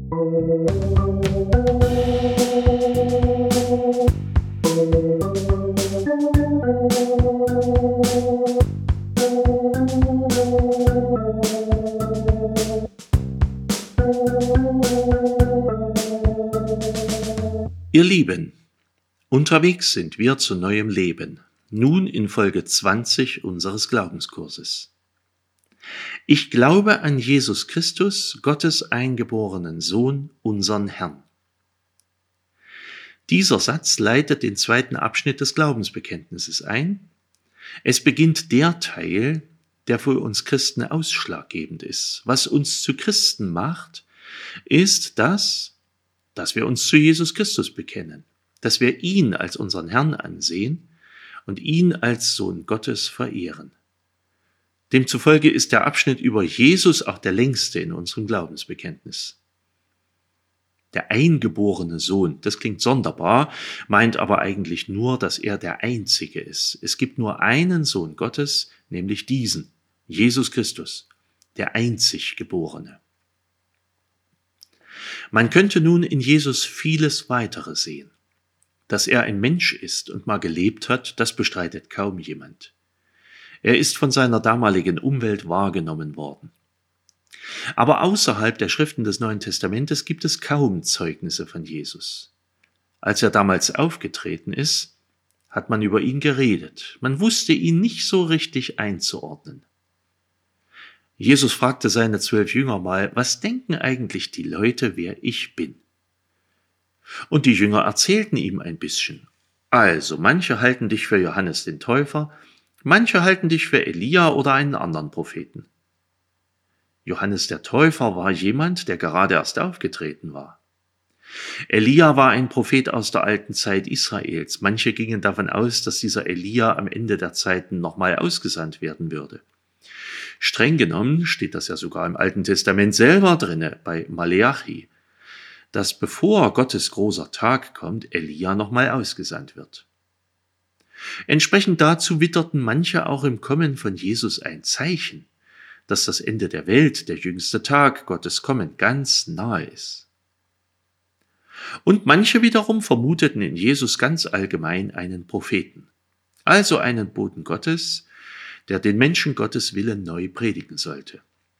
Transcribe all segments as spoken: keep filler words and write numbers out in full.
Ihr Lieben, unterwegs sind wir zu neuem Leben, nun in Folge zwanzig unseres Glaubenskurses. Ich glaube an Jesus Christus, Gottes eingeborenen Sohn, unseren Herrn. Dieser Satz leitet den zweiten Abschnitt des Glaubensbekenntnisses ein. Es beginnt der Teil, der für uns Christen ausschlaggebend ist. Was uns zu Christen macht, ist das, dass wir uns zu Jesus Christus bekennen, dass wir ihn als unseren Herrn ansehen und ihn als Sohn Gottes verehren. Demzufolge ist der Abschnitt über Jesus auch der längste in unserem Glaubensbekenntnis. Der eingeborene Sohn, das klingt sonderbar, meint aber eigentlich nur, dass er der Einzige ist. Es gibt nur einen Sohn Gottes, nämlich diesen, Jesus Christus, der einzig Geborene. Man könnte nun in Jesus vieles weitere sehen. Dass er ein Mensch ist und mal gelebt hat, das bestreitet kaum jemand. Er ist von seiner damaligen Umwelt wahrgenommen worden. Aber außerhalb der Schriften des Neuen Testamentes gibt es kaum Zeugnisse von Jesus. Als er damals aufgetreten ist, hat man über ihn geredet. Man wusste ihn nicht so richtig einzuordnen. Jesus fragte seine zwölf Jünger mal, was denken eigentlich die Leute, wer ich bin? Und die Jünger erzählten ihm ein bisschen. Also, manche halten dich für Johannes den Täufer, manche halten dich für Elia oder einen anderen Propheten. Johannes der Täufer war jemand, der gerade erst aufgetreten war. Elia war ein Prophet aus der alten Zeit Israels. Manche gingen davon aus, dass dieser Elia am Ende der Zeiten nochmal ausgesandt werden würde. Streng genommen steht das ja sogar im Alten Testament selber drinne, bei Maleachi, dass bevor Gottes großer Tag kommt, Elia nochmal ausgesandt wird. Entsprechend dazu witterten manche auch im Kommen von Jesus ein Zeichen, dass das Ende der Welt, der jüngste Tag, Gottes Kommen, ganz nahe ist. Und manche wiederum vermuteten in Jesus ganz allgemein einen Propheten, also einen Boten Gottes, der den Menschen Gottes Willen neu predigen sollte.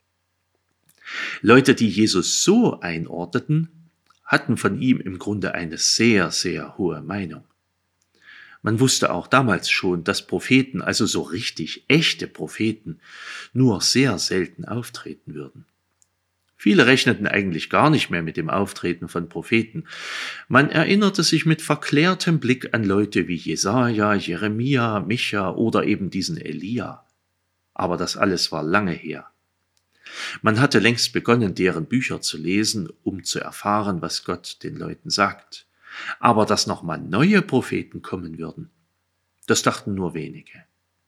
Leute, die Jesus so einordneten, hatten von ihm im Grunde eine sehr, sehr hohe Meinung. Man wusste auch damals schon, dass Propheten, also so richtig echte Propheten, nur sehr selten auftreten würden. Viele rechneten eigentlich gar nicht mehr mit dem Auftreten von Propheten. Man erinnerte sich mit verklärtem Blick an Leute wie Jesaja, Jeremia, Micha oder eben diesen Elia. Aber das alles war lange her. Man hatte längst begonnen, deren Bücher zu lesen, um zu erfahren, was Gott den Leuten sagt. Aber dass nochmal neue Propheten kommen würden, das dachten nur wenige.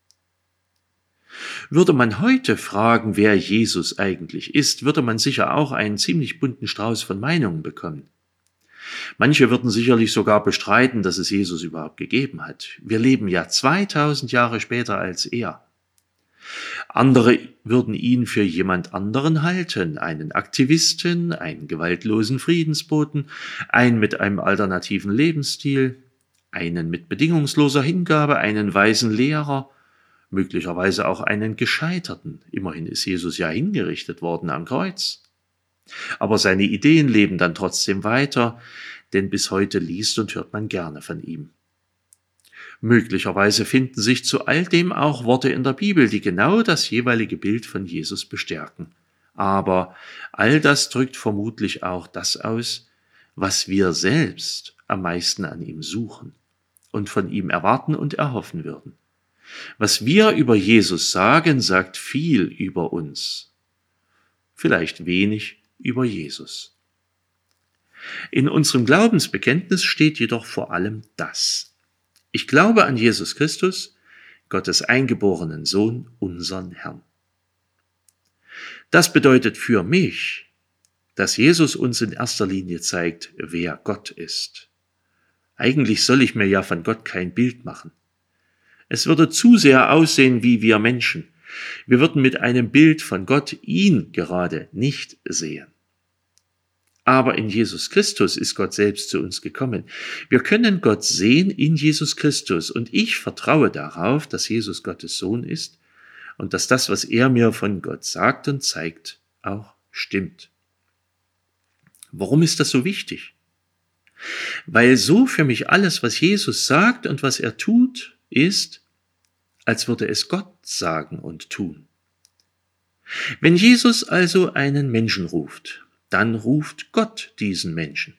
Würde man heute fragen, wer Jesus eigentlich ist, würde man sicher auch einen ziemlich bunten Strauß von Meinungen bekommen. Manche würden sicherlich sogar bestreiten, dass es Jesus überhaupt gegeben hat. Wir leben ja zweitausend Jahre später als er. Andere würden ihn für jemand anderen halten, einen Aktivisten, einen gewaltlosen Friedensboten, einen mit einem alternativen Lebensstil, einen mit bedingungsloser Hingabe, einen weisen Lehrer, möglicherweise auch einen Gescheiterten. Immerhin ist Jesus ja hingerichtet worden am Kreuz. Aber seine Ideen leben dann trotzdem weiter, denn bis heute liest und hört man gerne von ihm. Möglicherweise finden sich zu all dem auch Worte in der Bibel, die genau das jeweilige Bild von Jesus bestärken. Aber all das drückt vermutlich auch das aus, was wir selbst am meisten an ihm suchen und von ihm erwarten und erhoffen würden. Was wir über Jesus sagen, sagt viel über uns, vielleicht wenig über Jesus. In unserem Glaubensbekenntnis steht jedoch vor allem das: Ich glaube an Jesus Christus, Gottes eingeborenen Sohn, unseren Herrn. Das bedeutet für mich, dass Jesus uns in erster Linie zeigt, wer Gott ist. Eigentlich soll ich mir ja von Gott kein Bild machen. Es würde zu sehr aussehen wie wir Menschen. Wir würden mit einem Bild von Gott ihn gerade nicht sehen. Aber in Jesus Christus ist Gott selbst zu uns gekommen. Wir können Gott sehen in Jesus Christus und ich vertraue darauf, dass Jesus Gottes Sohn ist und dass das, was er mir von Gott sagt und zeigt, auch stimmt. Warum ist das so wichtig? Weil so für mich alles, was Jesus sagt und was er tut, ist, als würde es Gott sagen und tun. Wenn Jesus also einen Menschen ruft, dann ruft Gott diesen Menschen.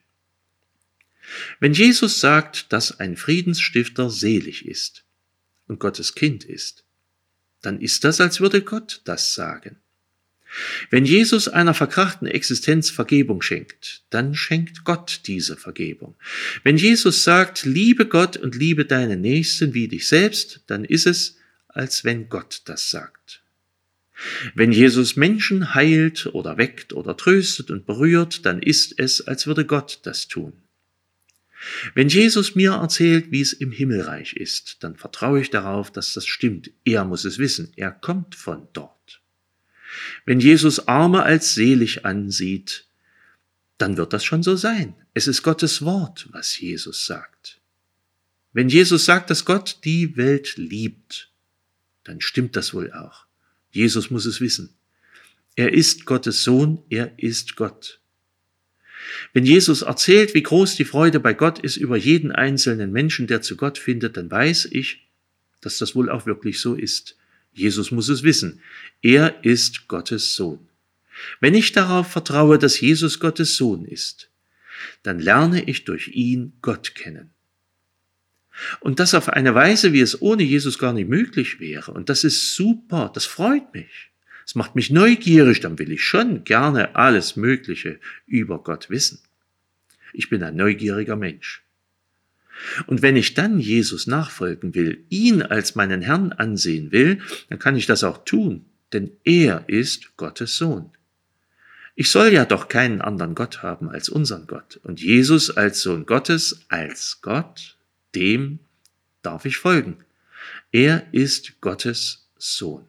Wenn Jesus sagt, dass ein Friedensstifter selig ist und Gottes Kind ist, dann ist das, als würde Gott das sagen. Wenn Jesus einer verkrachten Existenz Vergebung schenkt, dann schenkt Gott diese Vergebung. Wenn Jesus sagt, liebe Gott und liebe deinen Nächsten wie dich selbst, dann ist es, als wenn Gott das sagt. Wenn Jesus Menschen heilt oder weckt oder tröstet und berührt, dann ist es, als würde Gott das tun. Wenn Jesus mir erzählt, wie es im Himmelreich ist, dann vertraue ich darauf, dass das stimmt. Er muss es wissen, er kommt von dort. Wenn Jesus Arme als selig ansieht, dann wird das schon so sein. Es ist Gottes Wort, was Jesus sagt. Wenn Jesus sagt, dass Gott die Welt liebt, dann stimmt das wohl auch. Jesus muss es wissen. Er ist Gottes Sohn, er ist Gott. Wenn Jesus erzählt, wie groß die Freude bei Gott ist über jeden einzelnen Menschen, der zu Gott findet, dann weiß ich, dass das wohl auch wirklich so ist. Jesus muss es wissen. Er ist Gottes Sohn. Wenn ich darauf vertraue, dass Jesus Gottes Sohn ist, dann lerne ich durch ihn Gott kennen. Und das auf eine Weise, wie es ohne Jesus gar nicht möglich wäre. Und das ist super, das freut mich. Es macht mich neugierig, dann will ich schon gerne alles Mögliche über Gott wissen. Ich bin ein neugieriger Mensch. Und wenn ich dann Jesus nachfolgen will, ihn als meinen Herrn ansehen will, dann kann ich das auch tun, denn er ist Gottes Sohn. Ich soll ja doch keinen anderen Gott haben als unseren Gott. Und Jesus als Sohn Gottes, als Gott, dem darf ich folgen. Er ist Gottes Sohn.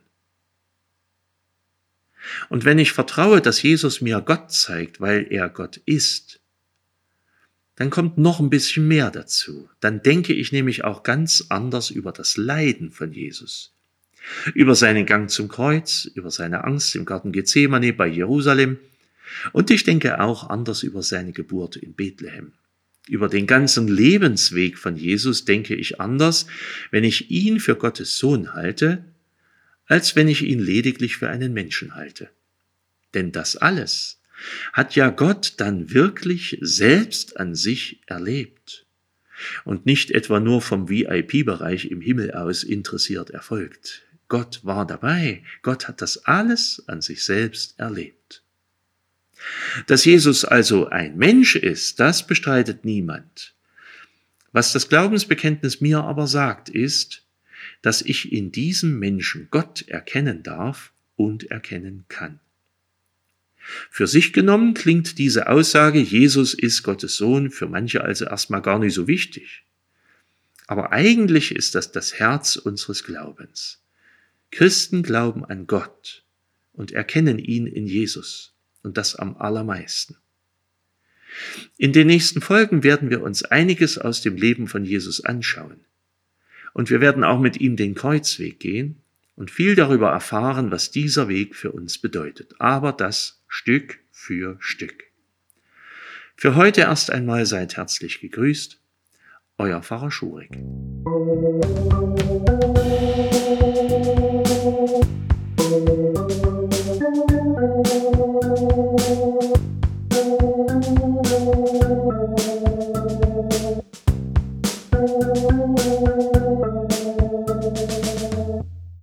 Und wenn ich vertraue, dass Jesus mir Gott zeigt, weil er Gott ist, dann kommt noch ein bisschen mehr dazu. Dann denke ich nämlich auch ganz anders über das Leiden von Jesus. Über seinen Gang zum Kreuz, über seine Angst im Garten Gethsemane bei Jerusalem. Und ich denke auch anders über seine Geburt in Bethlehem. Über den ganzen Lebensweg von Jesus denke ich anders, wenn ich ihn für Gottes Sohn halte, als wenn ich ihn lediglich für einen Menschen halte. Denn das alles hat ja Gott dann wirklich selbst an sich erlebt und nicht etwa nur vom V I P-Bereich im Himmel aus interessiert erfolgt. Gott war dabei, Gott hat das alles an sich selbst erlebt. Dass Jesus also ein Mensch ist, das bestreitet niemand. Was das Glaubensbekenntnis mir aber sagt, ist, dass ich in diesem Menschen Gott erkennen darf und erkennen kann. Für sich genommen klingt diese Aussage, Jesus ist Gottes Sohn, für manche also erstmal gar nicht so wichtig. Aber eigentlich ist das das Herz unseres Glaubens. Christen glauben an Gott und erkennen ihn in Jesus und das am allermeisten. In den nächsten Folgen werden wir uns einiges aus dem Leben von Jesus anschauen. Und wir werden auch mit ihm den Kreuzweg gehen und viel darüber erfahren, was dieser Weg für uns bedeutet. Aber das Stück für Stück. Für heute erst einmal seid herzlich gegrüßt, euer Pfarrer Schurig.